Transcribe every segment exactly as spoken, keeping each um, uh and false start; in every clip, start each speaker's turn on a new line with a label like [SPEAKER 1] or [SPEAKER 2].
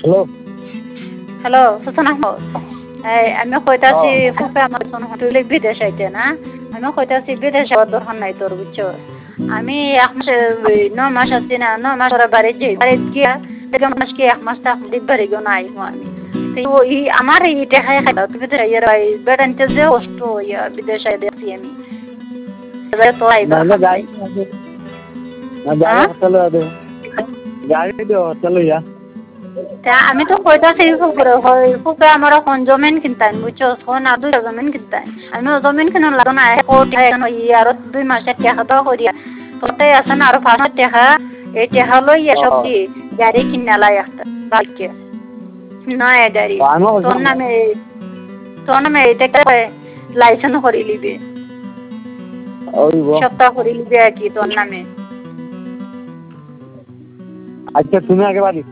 [SPEAKER 1] hello
[SPEAKER 2] hello সুসনা Ahmad এই আমি কইতাছি ফুফে আমার ফোন হটলে বিদেশ আইতে না আমি কইতাছি বিদেশ যাওয়ার দরকার নাই তোর বুঝছো আমি এক মাস ন মাস আছি না ন মাস ওরা বাড়ি যাই বাড়ি গিয়া দেখে মাস কি এক মাস থাক দিক বাড়ি গো নাই আমি তো ই আমার এই টাকায় খাইবা তুমি তো ইয়ার বেড়ানতে যে কষ্ট ইয়া বিদেশে দেখছি আমি এবারে তো আইবা
[SPEAKER 1] না গাড়ি আছে না গাড়ি হোটেলে আছে গাড়ি দিও হোটেলে ইয়া
[SPEAKER 2] তা আমি তো কইতাছি ফুফুরে হয় ফুফে আমার কোন জমিন কিনতাম বুঝছো ফোন আর দুই জমিন কিনতাম আমি জমিন কিনা লাগো না কোটি আর দুই মাসের টাকা দাও করিয়া তোতে আছে না আর পাঁচ টাকা এই টাকা লই সব দি গাড়ি কিনা লাই একটা বাকি নয় গাড়ি তোর নামে তোর নামে এটা লাইসেন্স করে লিবে সপ্তাহ করে লিবে আর কি তোর নামে
[SPEAKER 1] আচ্ছা তুমি আগে বাড়িছ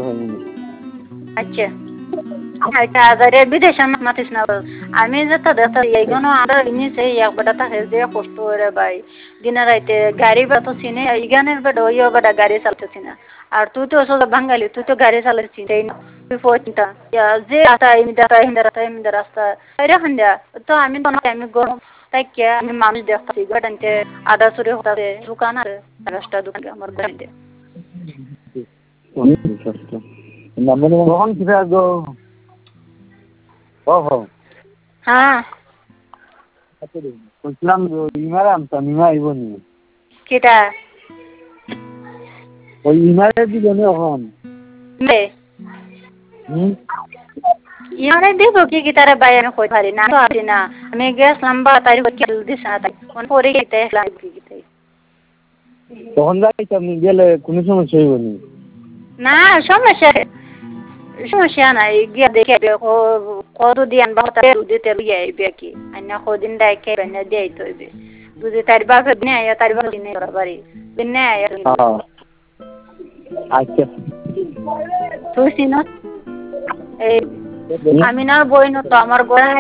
[SPEAKER 2] আচ্ছা আচ্ছা আজারে বিদেশে মাতিস না আমি যেটা দেখতে এইগুলো আমরা নিচে একবারটা থাকে যে কষ্ট করে ভাই দিনে রাইতে গাড়ি বা তো চিনে ইগানের বেড ওইও বেটা গাড়ি চালাতেছি না আর তুই তো ওসব বাঙালি তুই তো গাড়ি চালাচ্ছিস তাই না তুই পয়সা যে রাস্তা এমনি রাস্তা এমনি রাস্তা এমনি রাস্তা এরকম যা তো আমি তো আমি গরম তাই কে আমি মানুষ দেখতেছি গাড়িতে আদা চুরি হতে দোকান আছে রাস্তা দোকান আমার গাড়িতে
[SPEAKER 1] কখন কিসে আসবো
[SPEAKER 2] হ্যাঁ
[SPEAKER 1] বলছিলাম ইমারে আনতাম ইমা আইব নি
[SPEAKER 2] কেটা
[SPEAKER 1] ওই ইমারে দিবে না এখন
[SPEAKER 2] ইয়ারে দিব কি কি তারে বাইরে আমি কই পারি না তো পারি না আমি গেছিলাম বা তারি কি দিছ না তাই কোন পরে গেতে লাগি কি তাই
[SPEAKER 1] তখন যাই তুমি গেলে কোনো সমস্যা হইব নি
[SPEAKER 2] না সমস্যা সমস্যা নাই গিয়া দেখে কত দিয়ান বা তারে দিতে লইয়া আইবে কি আইনা কদিন ডাইকে বানা দেই তইবে যদি তার বাপে নে আয়া তার বাপে নে বাড়ি বিনে আয়া
[SPEAKER 1] আচ্ছা
[SPEAKER 2] তুই সিনো এই আমি না বইনো তো আমার গোড়া